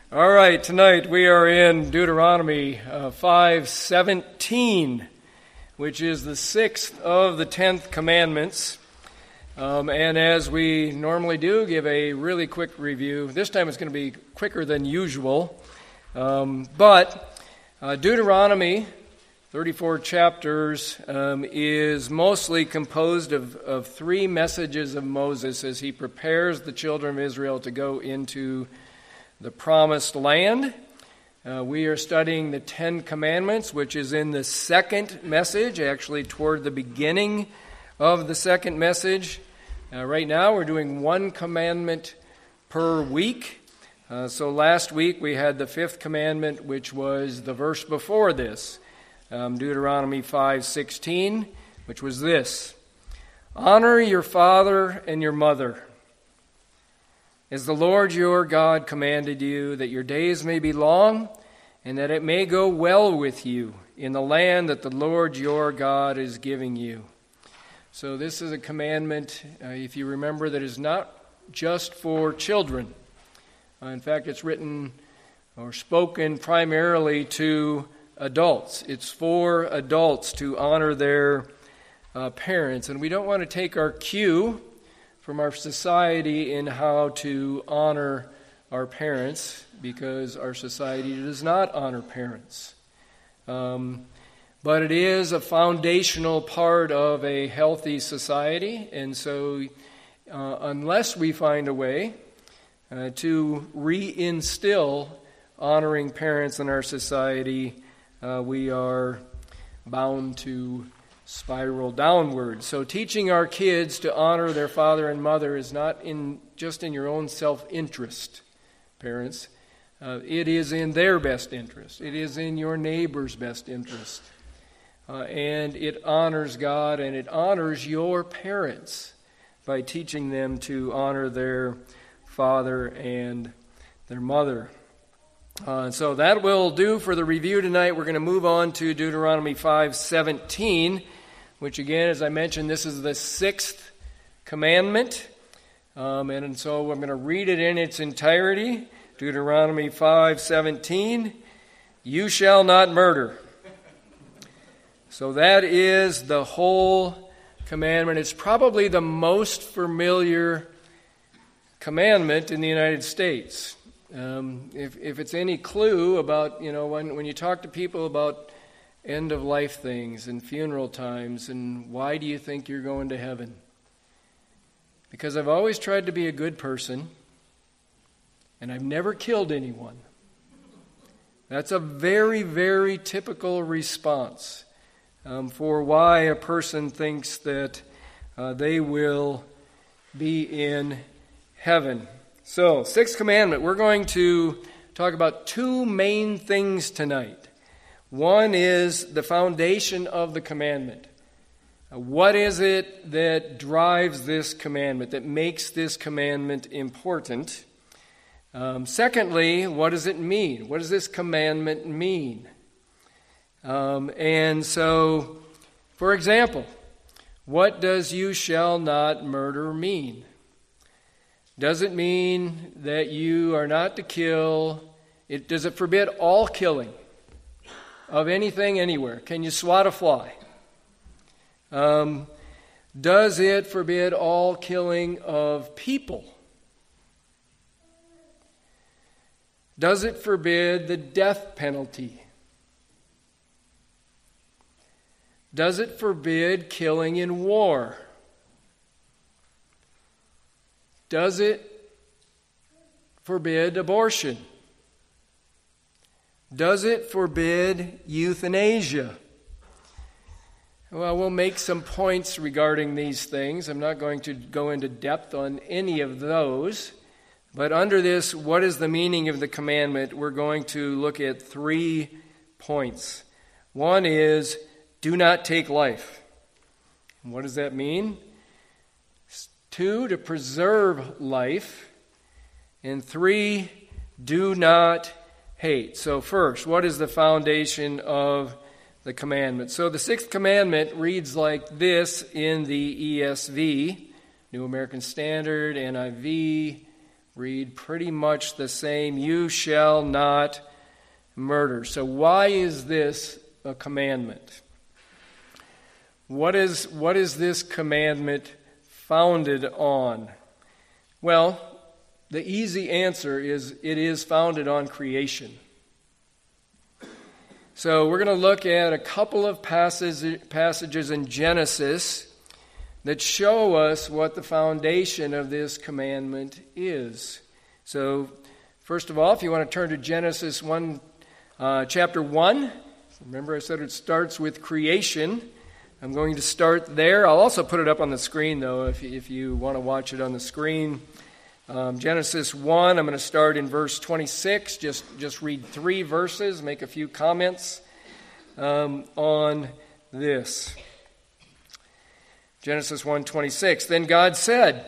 All right, tonight we are in Deuteronomy 5:17, which is the sixth of the 10th commandments. And as we normally do, give a really quick review. This time it's going to be quicker than usual. But Deuteronomy, 34 chapters, is mostly composed of three messages of Moses as he prepares the children of Israel to go into the promised land. We are studying the Ten Commandments, which is in the second message, actually toward the beginning of the second message. Right now we're doing one commandment per week. So last week we had the fifth commandment, which was the verse before this, Deuteronomy 5:16, which was this: honor your father and your mother, as the Lord your God commanded you, that your days may be long, and that it may go well with you in the land that the Lord your God is giving you. So this is a commandment, if you remember, that is not just for children. In fact, it's written or spoken primarily to adults. It's for adults to honor their parents. And we don't want to take our cue from our society in how to honor our parents, because our society does not honor parents. But it is a foundational part of a healthy society, and so unless we find a way to reinstill honoring parents in our society, we are bound to spiral downward. So teaching our kids to honor their father and mother is not just in your own self-interest, parents. It is in their best interest. It is in your neighbor's best interest. And it honors God and it honors your parents by teaching them to honor their father and their mother. So that will do for the review tonight. We're going to move on to Deuteronomy 5:17, which again, as I mentioned, this is the sixth commandment. And so I'm going to read it in its entirety. Deuteronomy 5:17, you shall not murder. So that is the whole commandment. It's probably the most familiar commandment in the United States. If it's any clue about, when you talk to people about end-of-life things and funeral times and why do you think you're going to heaven? Because I've always tried to be a good person and I've never killed anyone. That's a very, very typical response for why a person thinks that they will be in heaven. So, sixth commandment, we're going to talk about two main things tonight. One is the foundation of the commandment. What is it that drives this commandment, that makes this commandment important? Secondly, what does it mean? What does this commandment mean? And so, for example, what does you shall not murder mean? Does it mean that you are not to kill? Does it forbid all killing of anything anywhere? Can you swat a fly? Does it forbid all killing of people? Does it forbid the death penalty? Does it forbid killing in war? Does it forbid abortion? Does it forbid euthanasia? Well, we'll make some points regarding these things. I'm not going to go into depth on any of those. But under this, what is the meaning of the commandment? We're going to look at 3 points. One is, do not take life. What does that mean? 2, to preserve life. And 3, do not hate. So first, what is the foundation of the commandment? So the sixth commandment reads like this in the ESV, New American Standard, NIV, read pretty much the same. You shall not murder. So why is this a commandment? What is this commandment founded on? Well, the easy answer is it is founded on creation. So we're going to look at a couple of passages in Genesis that show us what the foundation of this commandment is. So first of all, if you want to turn to Genesis chapter 1, remember I said it starts with creation. I'm going to start there. I'll also put it up on the screen, though, if you want to watch it on the screen. Genesis 1, I'm going to start in verse 26. Just read 3 verses, make a few comments on this. Genesis 1:26. Then God said,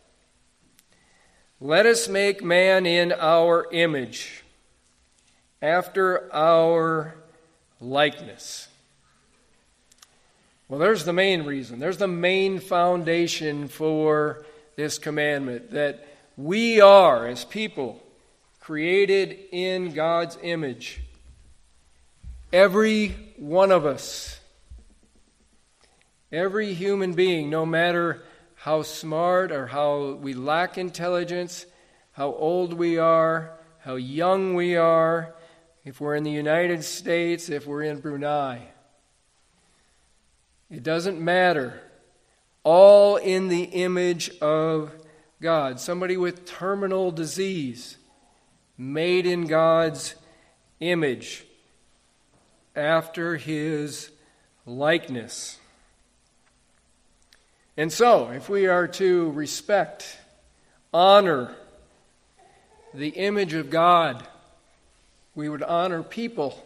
"Let us make man in our image, after our likeness." Well, there's the main reason. There's the main foundation for this commandment, that we are, as people, created in God's image. Every one of us, every human being, no matter how smart or how we lack intelligence, how old we are, how young we are, if we're in the United States, if we're in Brunei, it doesn't matter. All in the image of God. Somebody with terminal disease, made in God's image, after His likeness. And so, if we are to respect, honor the image of God, we would honor people,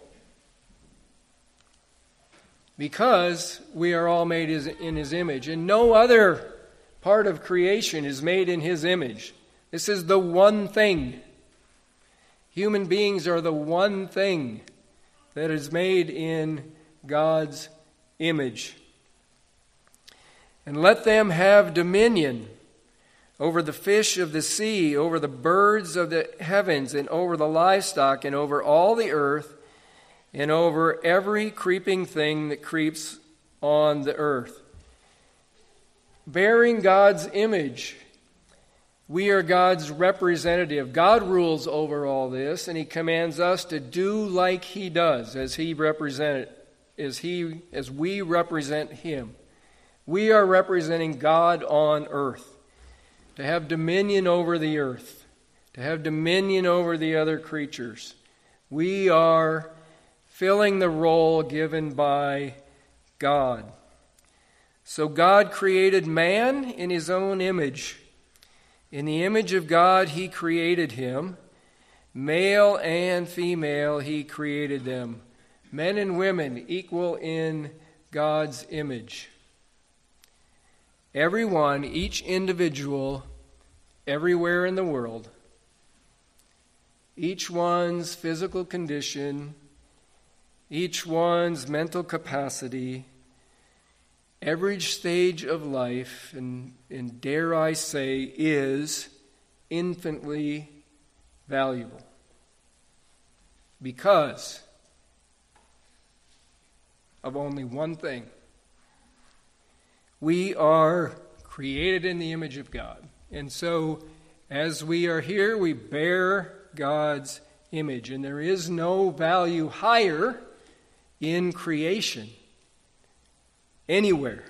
because we are all made in His image. And no other part of creation is made in His image. This is the one thing. Human beings are the one thing that is made in God's image. And let them have dominion over the fish of the sea, over the birds of the heavens, and over the livestock, and over all the earth, and over every creeping thing that creeps on the earth. Bearing God's image, we are God's representative. God rules over all this, and He commands us to do like He does, as we represent Him. We are representing God on earth, to have dominion over the earth, to have dominion over the other creatures. We are filling the role given by God. So God created man in His own image. In the image of God He created him. Male and female He created them. Men and women equal in God's image. Everyone, each individual, everywhere in the world, each one's physical condition, each one's mental capacity, every stage of life, and dare I say, is infinitely valuable. Because of only one thing. We are created in the image of God. And so, as we are here, we bear God's image. And there is no value higher in creation anywhere.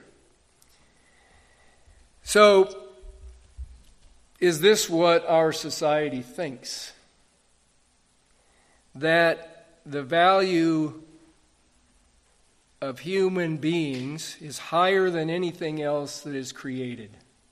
So, is this what our society thinks? That the value of human beings is higher than anything else that is created?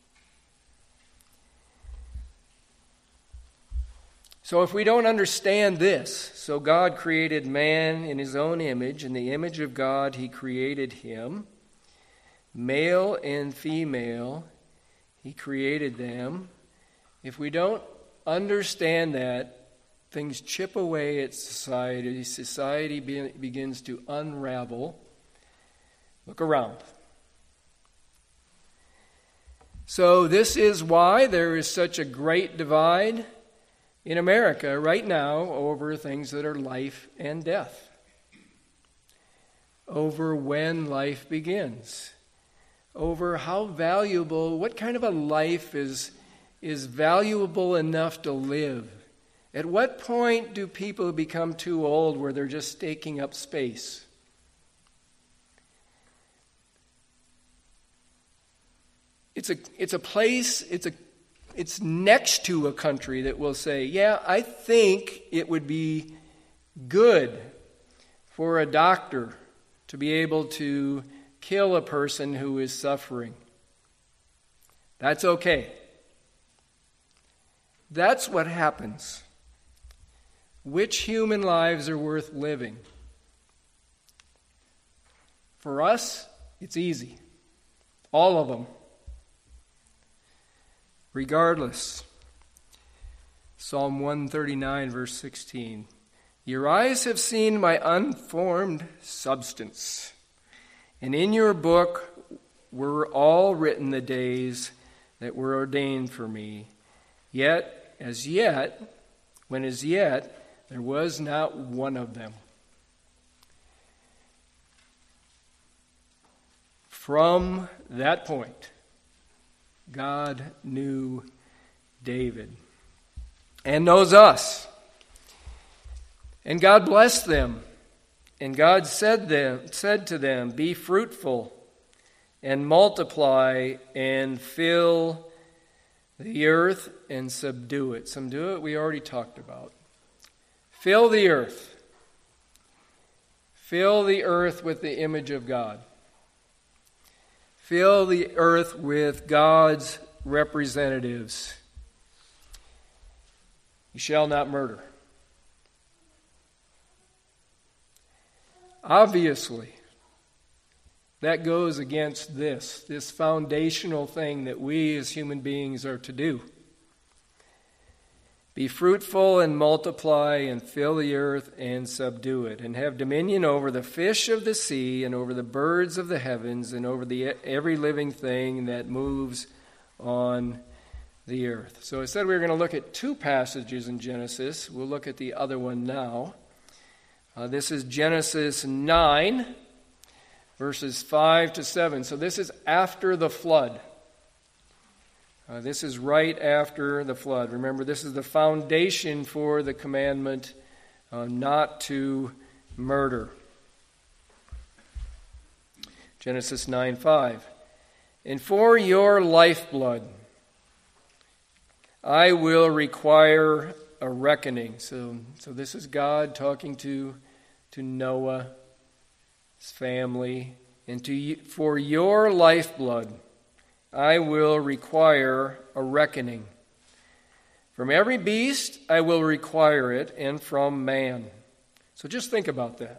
So if we don't understand this, so God created man in His own image, in the image of God He created him, male and female He created them. If we don't understand that, things chip away at society. Society begins to unravel. Look around. So this is why there is such a great divide in America right now over things that are life and death, over when life begins, over how valuable, what kind of a life is valuable enough to live. At what point do people become too old where they're just taking up space? It's a place, it's next to a country that will say, yeah, I think it would be good for a doctor to be able to kill a person who is suffering. That's okay. That's what happens. Which human lives are worth living? For us, it's easy. All of them. Regardless. Psalm 139, verse 16. Your eyes have seen my unformed substance, and in your book were all written the days that were ordained for me. Yet, when as yet, there was not one of them. From that point, God knew David and knows us. And God blessed them. And God said to them, be fruitful and multiply and fill the earth and subdue it. Subdue it we already talked about. Fill the earth. Fill the earth with the image of God. Fill the earth with God's representatives. You shall not murder. Obviously, that goes against this foundational thing that we as human beings are to do. Be fruitful and multiply and fill the earth and subdue it, and have dominion over the fish of the sea and over the birds of the heavens and over every living thing that moves on the earth. So I said we were going to look at two passages in Genesis. We'll look at the other one now. This is Genesis 9, verses 5 to 7. So this is after the flood. This is right after the flood. Remember, this is the foundation for the commandment not to murder. Genesis 9:5. And for your lifeblood, I will require a reckoning. So this is God talking to Noah, his family, and for your lifeblood, I will require a reckoning. From every beast I will require it, and from man. So just think about that.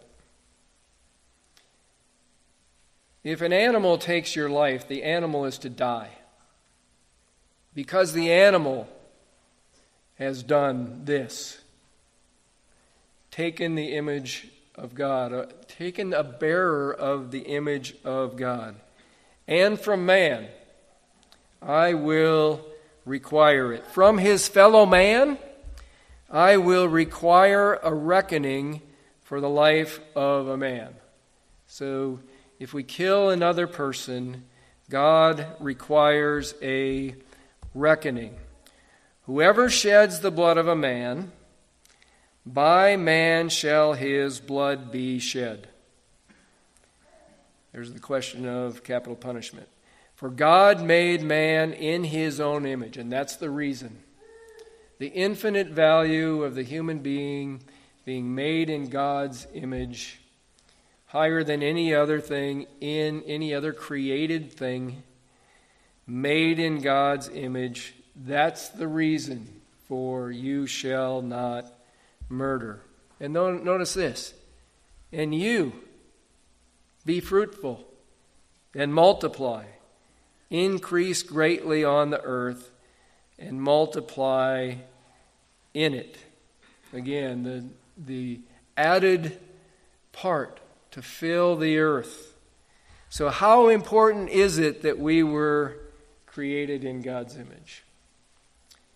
If an animal takes your life, the animal is to die. Because the animal has done this. Taken the image of God. Taken a bearer of the image of God. And from man, I will require it. From his fellow man, I will require a reckoning for the life of a man. So, if we kill another person, God requires a reckoning. Whoever sheds the blood of a man, by man shall his blood be shed. There's the question of capital punishment. For God made man in his own image, and that's the reason. The infinite value of the human being being made in God's image, higher than any other thing, in any other created thing, made in God's image. That's the reason for you shall not murder. And notice this. And you be fruitful and multiply. Increase greatly on the earth and multiply in it. Again, the added part to fill the earth. So how important is it that we were created in God's image?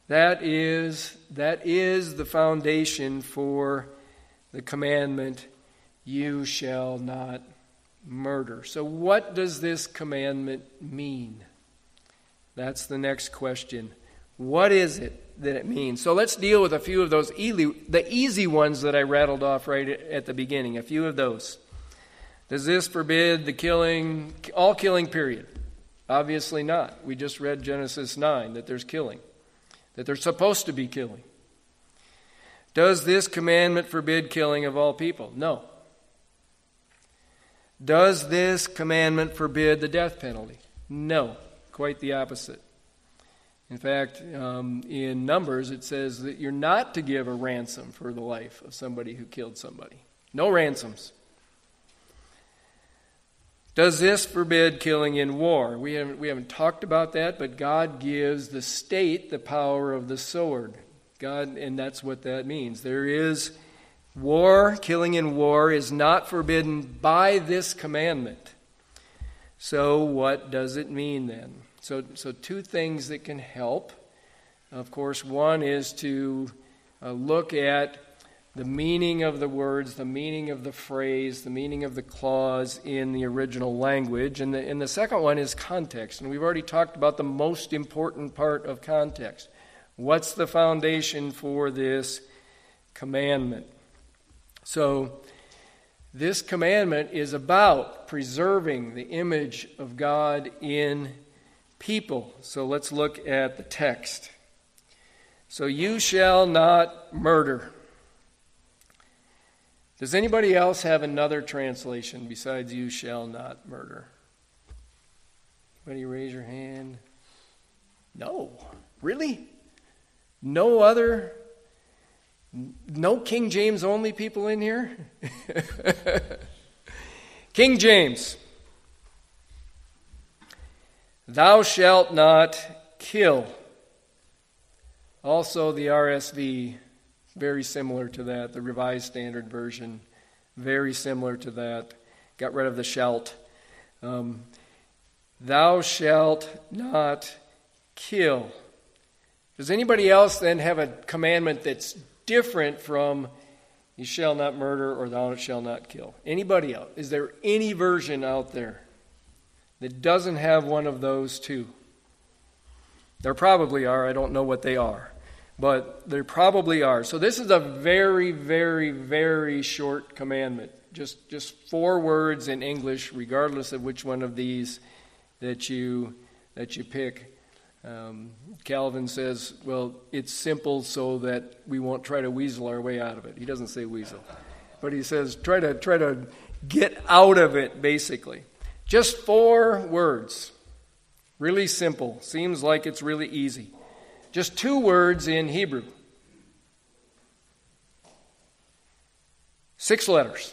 That is the foundation for the commandment, you shall not murder. So what does this commandment mean? That's the next question. What is it that it means? So let's deal with a few of those, the easy ones that I rattled off right at the beginning, a few of those. Does this forbid the killing, all killing, period? Obviously not. We just read Genesis 9 that there's killing, that there's supposed to be killing. Does this commandment forbid killing of all people? No. Does this commandment forbid the death penalty? No. Quite the opposite. In fact, in Numbers it says that you're not to give a ransom for the life of somebody who killed somebody. No ransoms. Does this forbid killing in war? We haven't talked about that, but God gives the state the power of the sword. God, and that's what that means. There is war, killing in war is not forbidden by this commandment. So what does it mean then? So two things that can help. Of course, one is to look at the meaning of the words, the meaning of the phrase, the meaning of the clause in the original language. And the second one is context. And we've already talked about the most important part of context. What's the foundation for this commandment? So this commandment is about preserving the image of God in people. So let's look at the text. So you shall not murder. Does anybody else have another translation besides you shall not murder? Anybody raise your hand? No. Really? No other? No King James only people in here? King James. Thou shalt not kill. Also the RSV, very similar to that. The Revised Standard Version, very similar to that. Got rid of the shalt. Thou shalt not kill. Does anybody else then have a commandment that's different from you shall not murder or thou shalt not kill? Anybody else? Is there any version out there that doesn't have one of those two? There probably are. I don't know what they are. But there probably are. So this is a very, very, very short commandment. Just 4 words in English, regardless of which one of these that you pick. Calvin says, well, it's simple so that we won't try to weasel our way out of it. He doesn't say weasel. But he says try to get out of it, basically. Just 4 words. Really simple. Seems like it's really easy. Just 2 words in Hebrew. 6 letters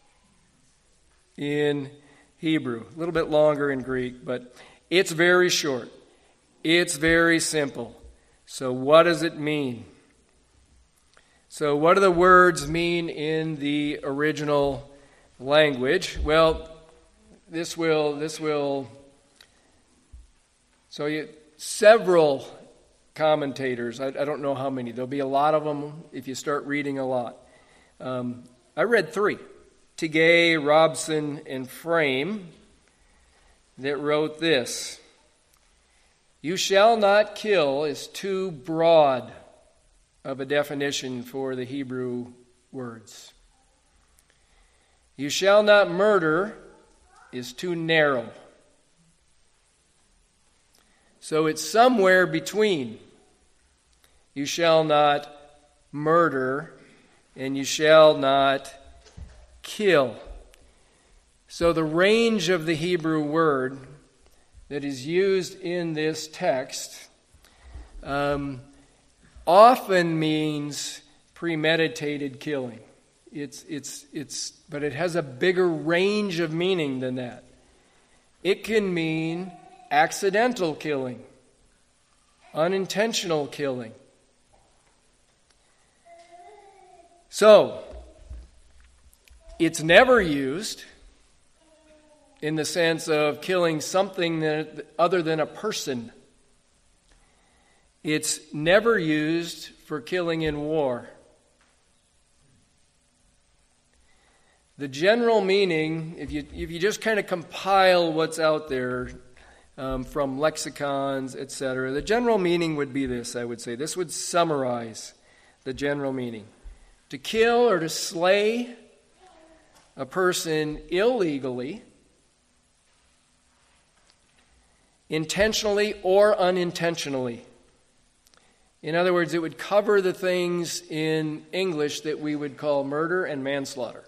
in Hebrew. A little bit longer in Greek, but it's very short. It's very simple. So what does it mean? So what do the words mean in the original language? Well, this will so several commentators, I don't know how many. There'll be a lot of them if you start reading a lot. I read 3. Tigay, Robson, and Frame that wrote this. You shall not kill is too broad of a definition for the Hebrew words. You shall not murder is too narrow. So it's somewhere between you shall not murder and you shall not kill. So the range of the Hebrew word that is used in this text often means premeditated killing. But it has a bigger range of meaning than that. It can mean accidental killing, unintentional killing. So, it's never used in the sense of killing something other than a person. It's never used for killing in war. The general meaning, if you just kind of compile what's out there from lexicons, etc., the general meaning would be this, I would say. This would summarize the general meaning. To kill or to slay a person illegally, intentionally or unintentionally. In other words, it would cover the things in English that we would call murder and manslaughter.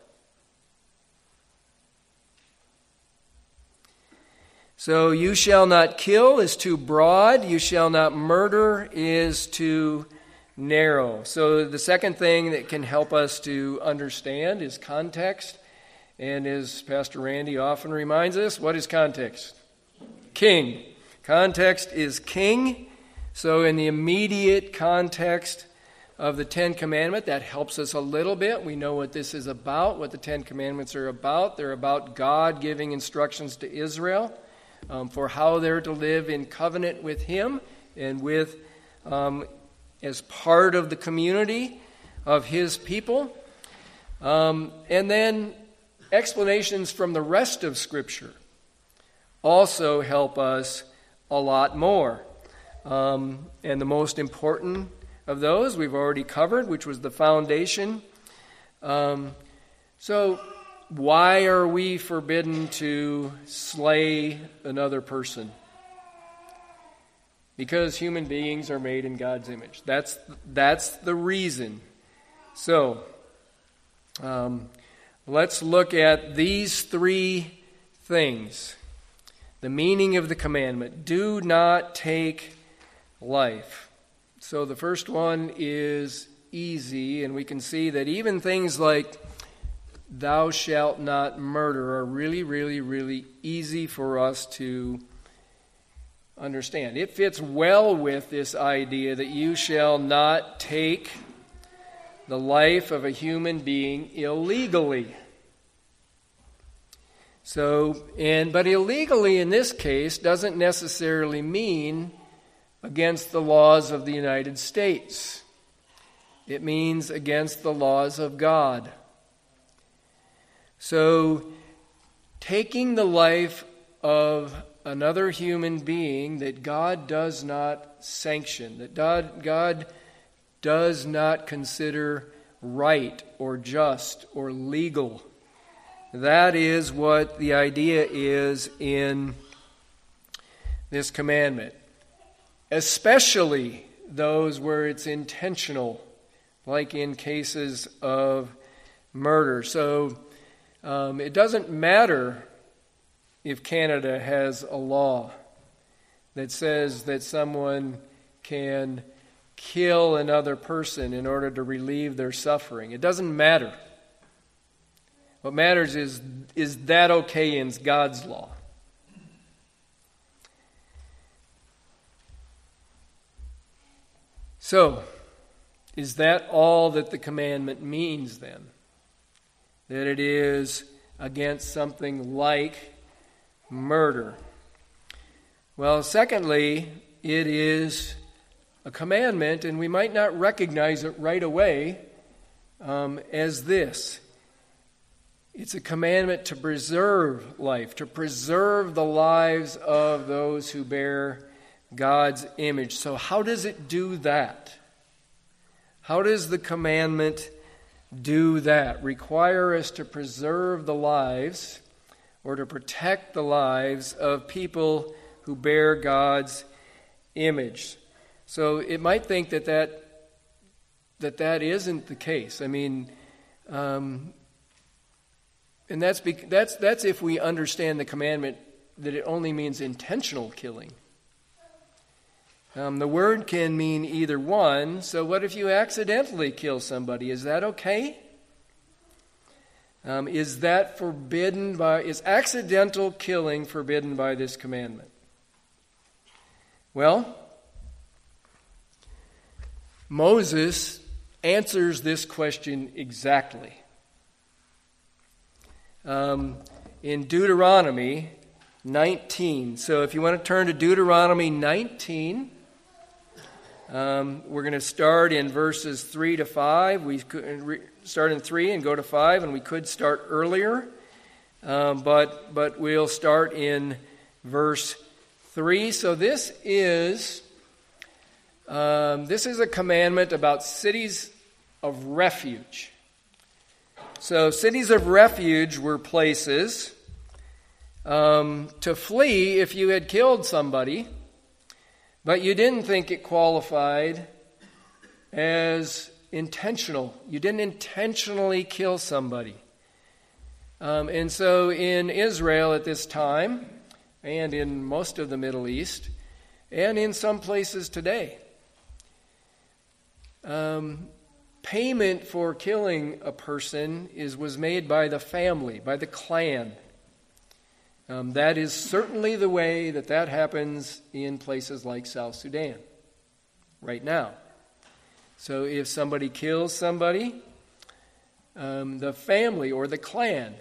So, you shall not kill is too broad. You shall not murder is too narrow. So, the second thing that can help us to understand is context. And as Pastor Randy often reminds us, what is context? King. Context is king. So, in the immediate context of the Ten Commandments, that helps us a little bit. We know what this is about, what the Ten Commandments are about. They're about God giving instructions to Israel for how they're to live in covenant with Him and with as part of the community of His people. And then explanations from the rest of Scripture also help us a lot more. And the most important of those we've already covered, which was the foundation. So why are we forbidden to slay another person? Because human beings are made in God's image. That's the reason. So, let's look at these three things. The meaning of the commandment. Do not take life. So the first one is easy, and we can see that even things like thou shalt not murder are really, really, really easy for us to understand. It fits well with this idea that you shall not take the life of a human being illegally. But illegally in this case doesn't necessarily mean against the laws of the United States. It means against the laws of God. So, taking the life of another human being that God does not sanction, that God does not consider right or just or legal. That is what the idea is in this commandment. Especially those where it's intentional, like in cases of murder. So it doesn't matter if Canada has a law that says that someone can kill another person in order to relieve their suffering. It doesn't matter. What matters is that okay in God's law? So, is that all that the commandment means then? That it is against something like murder? Well, secondly, it is a commandment, and we might not recognize it right away as this. It's a commandment to preserve life, to preserve the lives of those who bear God's image. So how does it do that? How does the commandment do that? Require us to preserve the lives or to protect the lives of people who bear God's image. So it might think that isn't the case. I mean, and that's if we understand the commandment that it only means intentional killing. The word can mean either one. So what if you accidentally kill somebody? Is that okay? Is that forbidden is accidental killing forbidden by this commandment? Well, Moses answers this question exactly. In Deuteronomy 19. So if you want to turn to Deuteronomy 19, We're going to start in verses 3 to 5. We could start in 3 and go to 5, and we could start earlier. But we'll start in verse 3. So this is a commandment about cities of refuge. So cities of refuge were places to flee if you had killed somebody, but you didn't think it qualified as intentional. You didn't intentionally kill somebody. And so in Israel at this time, and in most of the Middle East, and in some places today, payment for killing a person was made by the family, by the clan. That is certainly the way that happens in places like South Sudan right now. So if somebody kills somebody, the family or the clan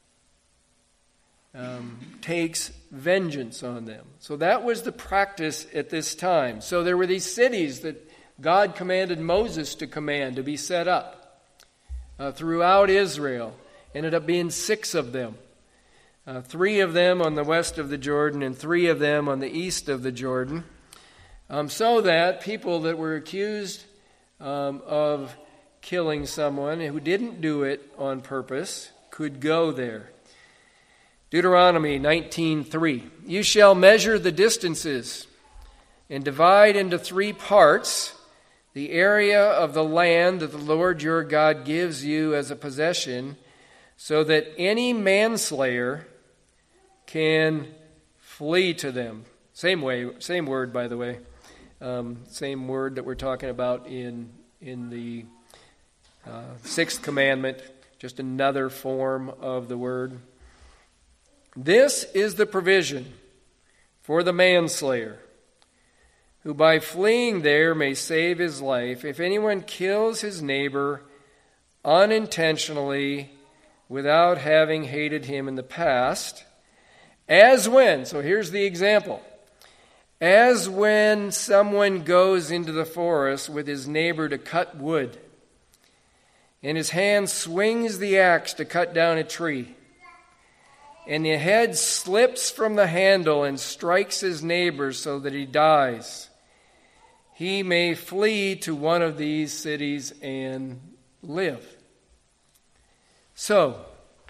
takes vengeance on them. So that was the practice at this time. So there were these cities that God commanded Moses to be set up throughout Israel. Ended up being 6 of them. 3 of them on the west of the Jordan and 3 of them on the east of the Jordan. So that people that were accused of killing someone who didn't do it on purpose could go there. Deuteronomy 19:3. You shall measure the distances and divide into 3 parts the area of the land that the Lord your God gives you as a possession, so that any manslayer can flee to them. Same word, by the way. Same word that we're talking about in the 6th commandment, just another form of the word. This is the provision for the manslayer, who by fleeing there may save his life. If anyone kills his neighbor unintentionally without having hated him in the past, so here's the example, as when someone goes into the forest with his neighbor to cut wood, and his hand swings the axe to cut down a tree, and the head slips from the handle and strikes his neighbor so that he dies, he may flee to one of these cities and live. So,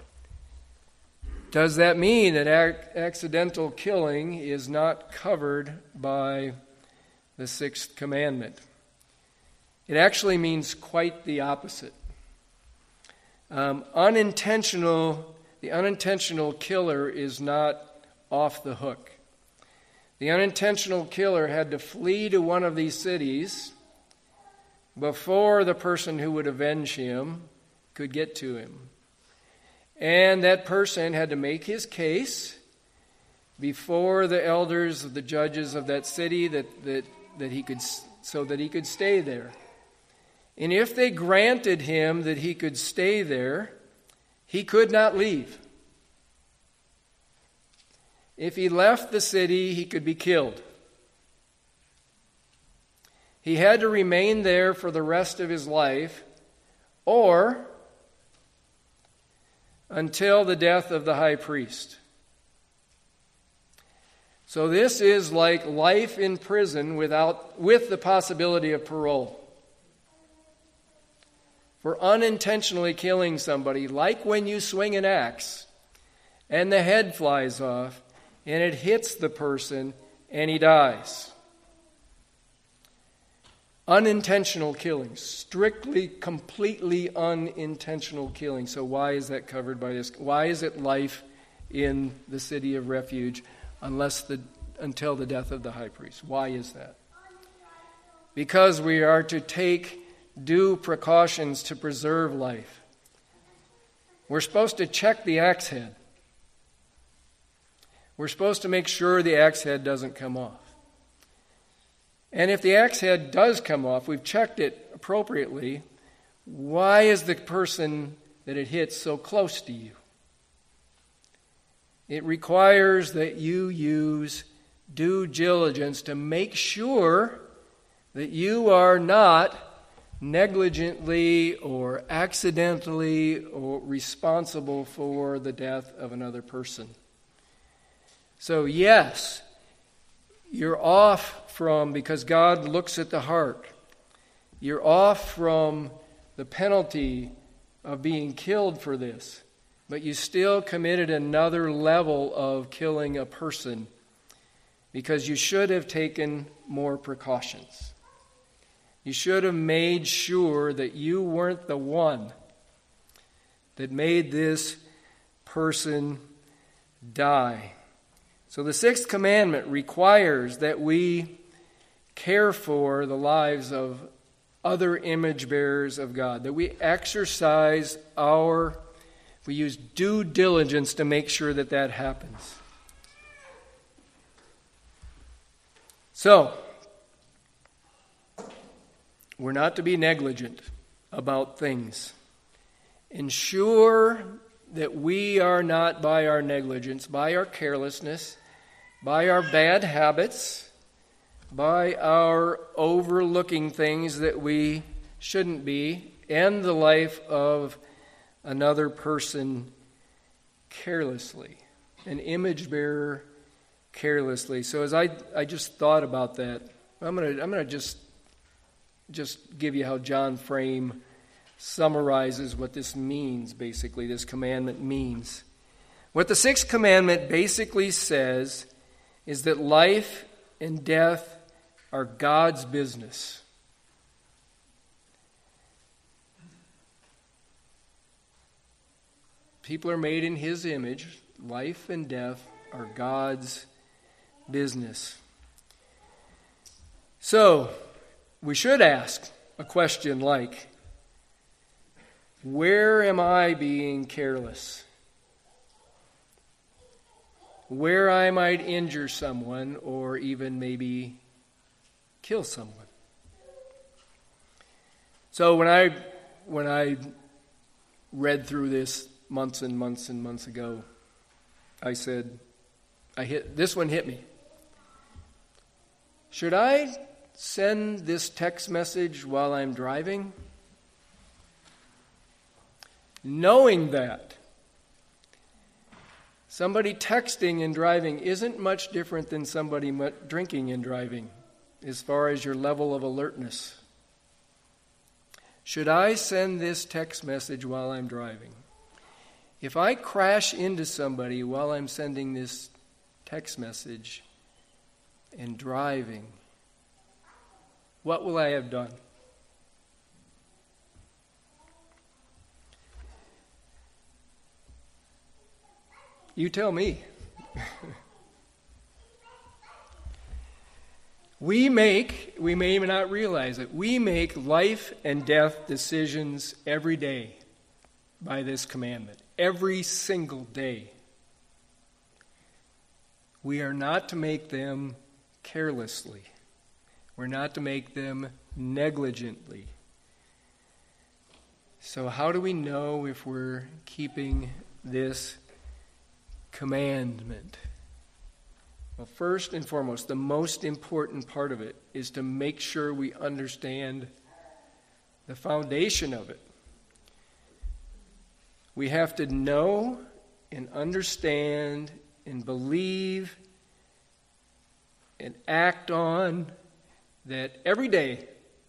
does that mean that accidental killing is not covered by the 6th commandment? It actually means quite the opposite. The unintentional killer is not off the hook. The unintentional killer had to flee to one of these cities before the person who would avenge him could get to him. And that person had to make his case before the elders, the judges of that city, that he could stay there. And if they granted him that he could stay there, he could not leave. If he left the city, he could be killed. He had to remain there for the rest of his life, or until the death of the high priest. So this is like life in prison with the possibility of parole. For unintentionally killing somebody, like when you swing an axe and the head flies off and it hits the person and he dies. Unintentional killing, strictly, completely unintentional killing. So why is that covered by this? Why is it life in the city of refuge until the death of the high priest? Why is that? Because we are to take due precautions to preserve life. We're supposed to check the axe head. We're supposed to make sure the axe head doesn't come off. And if the axe head does come off, we've checked it appropriately, why is the person that it hits so close to you? It requires that you use due diligence to make sure that you are not negligently or accidentally or responsible for the death of another person. So yes, you're off from, because God looks at the heart, you're off from the penalty of being killed for this, but you still committed another level of killing a person because you should have taken more precautions. You should have made sure that you weren't the one that made this person die. So the sixth commandment requires that we care for the lives of other image bearers of God, that we exercise we use due diligence to make sure that that happens. So, we're not to be negligent about things. Ensure that we are not, by our negligence, by our carelessness, by our bad habits, by our overlooking things that we shouldn't be, end the life of another person carelessly, an image bearer carelessly. So as I just thought about that, I'm gonna just give you how John Frame summarizes what this means, basically, this commandment means. What the sixth commandment basically says is that life and death are God's business. People are made in His image. Life and death are God's business. So, we should ask a question like, where am I being careless? Where I might injure someone or even maybe kill someone. So when I read through this months and months and months ago, I said, this one hit me. Should I send this text message while I'm driving? Knowing that somebody texting and driving isn't much different than somebody drinking and driving as far as your level of alertness. Should I send this text message while I'm driving? If I crash into somebody while I'm sending this text message and driving, what will I have done? You tell me. We may not realize it, we make life and death decisions every day by this commandment. Every single day. We are not to make them carelessly. We're not to make them negligently. So how do we know if we're keeping this commandment? Well, first and foremost, the most important part of it is to make sure we understand the foundation of it. We have to know and understand and believe and act on that every day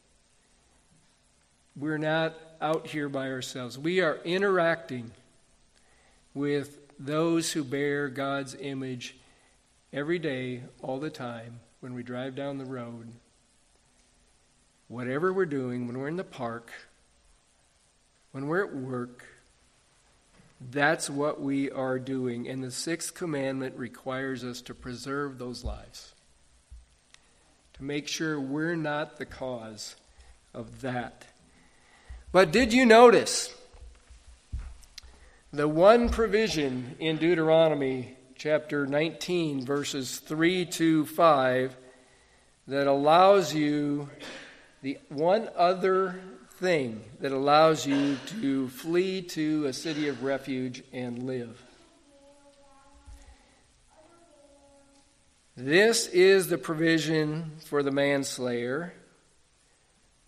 we're not out here by ourselves. We are interacting with those who bear God's image every day, all the time, when we drive down the road, whatever we're doing, when we're in the park, when we're at work, that's what we are doing. And the sixth commandment requires us to preserve those lives, to make sure we're not the cause of that. But did you notice the one provision in Deuteronomy chapter 19, verses 3 to 5, that allows you, the one other thing that allows you to flee to a city of refuge and live? This is the provision for the manslayer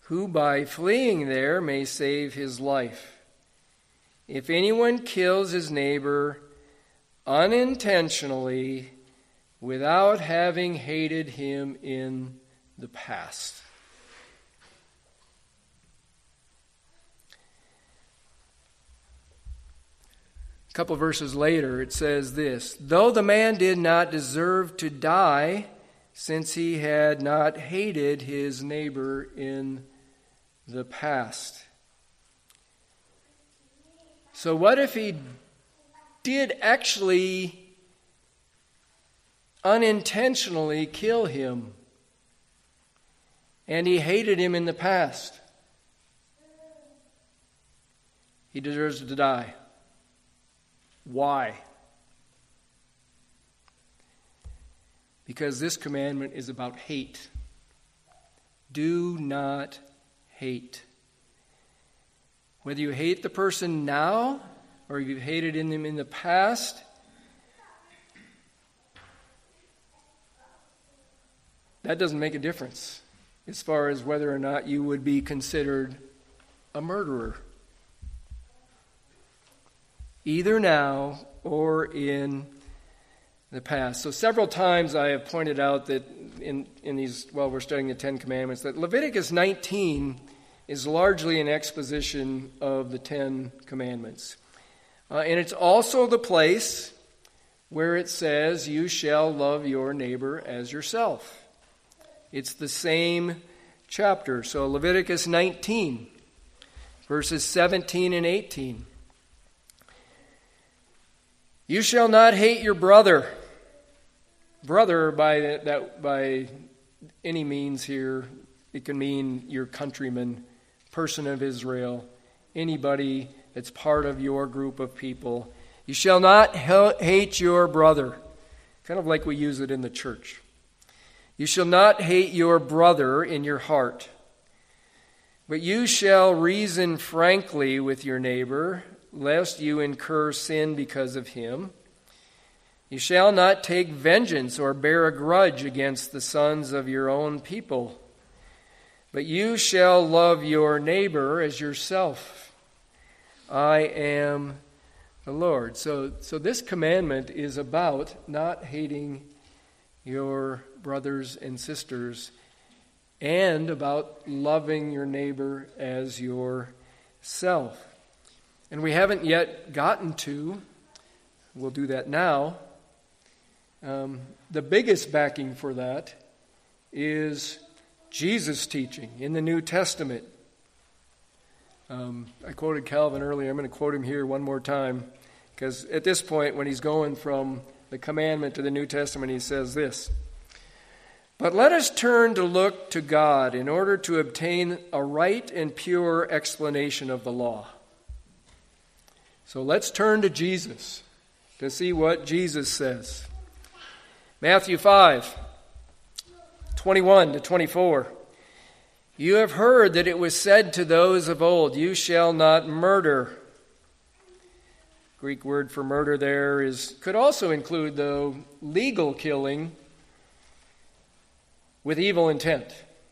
who by fleeing there may save his life. If anyone kills his neighbor unintentionally without having hated him in the past. A couple verses later, it says this, though the man did not deserve to die, since he had not hated his neighbor in the past. So what if he did actually unintentionally kill him, and he hated him in the past? He deserves to die. Why? Because this commandment is about hate. Do not hate. Whether you hate the person now or you've hated them in the past, that doesn't make a difference as far as whether or not you would be considered a murderer. Either now or in the past. So several times I have pointed out that in these, while we're studying the Ten Commandments, that Leviticus 19 is largely an exposition of the Ten Commandments. And it's also the place where it says, you shall love your neighbor as yourself. It's the same chapter. So Leviticus 19, verses 17 and 18. You shall not hate your brother. Brother, by any means here, it can mean your countryman, person of Israel, anybody that's part of your group of people. You shall not hate your brother. Kind of like we use it in the church. You shall not hate your brother in your heart, but you shall reason frankly with your neighbor, lest you incur sin because of him. You shall not take vengeance or bear a grudge against the sons of your own people, but you shall love your neighbor as yourself. I am the Lord. So this commandment is about not hating your brothers and sisters and about loving your neighbor as yourself. And we haven't yet gotten to, we'll do that now, the biggest backing for that is Jesus' teaching in the New Testament. I quoted Calvin earlier. I'm going to quote him here one more time, because at this point, when he's going from the commandment to the New Testament, he says this, but let us turn to look to God in order to obtain a right and pure explanation of the law. So let's turn to Jesus to see what Jesus says. Matthew 5, 21 to 24. You have heard that it was said to those of old, you shall not murder. Greek word for murder there could also include, though, legal killing with evil intent.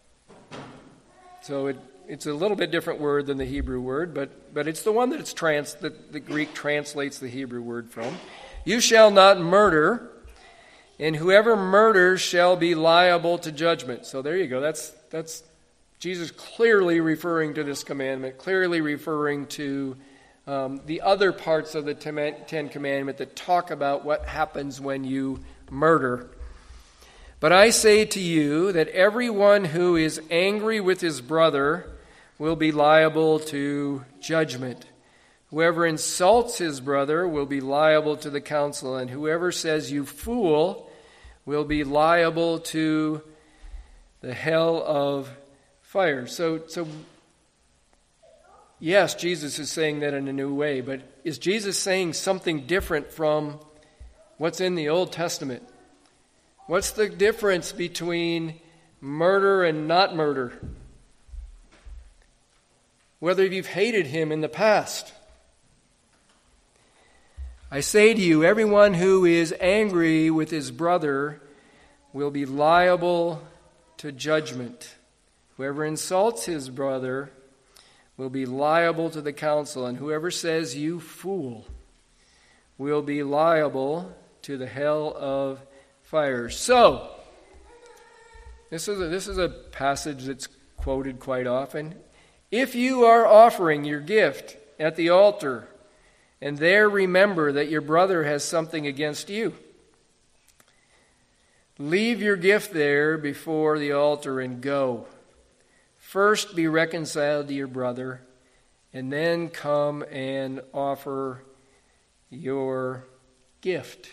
So it's a little bit different word than the Hebrew word, but it's the one that that the Greek translates the Hebrew word from. You shall not murder, and whoever murders shall be liable to judgment. So there you go. That's Jesus clearly referring to this commandment, clearly referring to the other parts of the Ten Commandment that talk about what happens when you murder. But I say to you that everyone who is angry with his brother will be liable to judgment. Whoever insults his brother will be liable to the council, and whoever says you fool will be liable to the hell of fire. So yes, Jesus is saying that in a new way, but is Jesus saying something different from what's in the Old Testament? What's the difference between murder and not murder? Whether you've hated him in the past. I say to you, everyone who is angry with his brother will be liable to judgment. Whoever insults his brother will be liable to the council, and whoever says, "You fool," will be liable to the hell of fire. So, this is a passage that's quoted quite often. If you are offering your gift at the altar, and there remember that your brother has something against you, leave your gift there before the altar and go. First be reconciled to your brother, and then come and offer your gift.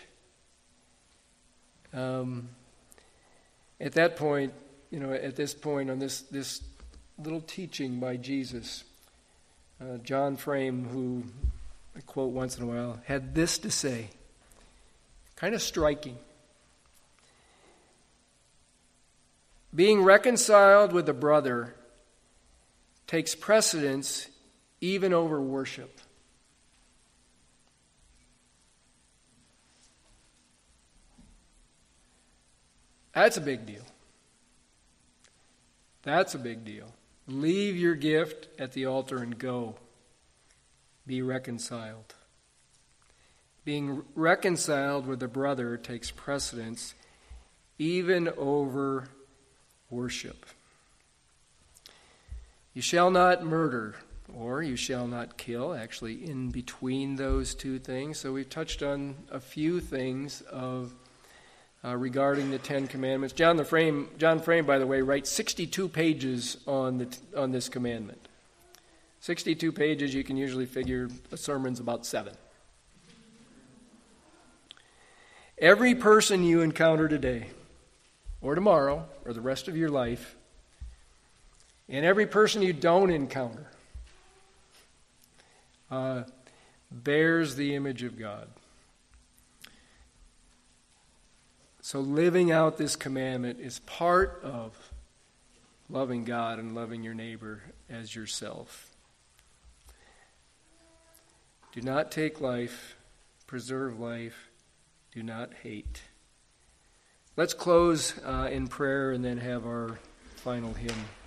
At that point, at this point on this little teaching by Jesus, John Frame, who I quote once in a while, had this to say, kind of striking. Being reconciled with a brother takes precedence even over worship. That's a big deal. That's a big deal. Leave your gift at the altar and go. Be reconciled. Being reconciled with a brother takes precedence even over worship. You shall not murder, or you shall not kill, actually in between those two things. So we've touched on a few things of regarding the Ten Commandments. John Frame, by the way, writes 62 pages on this commandment. 62 pages, you can usually figure a sermon's about 7. Every person you encounter today, or tomorrow, or the rest of your life, and every person you don't encounter, bears the image of God. So living out this commandment is part of loving God and loving your neighbor as yourself. Do not take life, preserve life, do not hate. Let's close in prayer and then have our final hymn.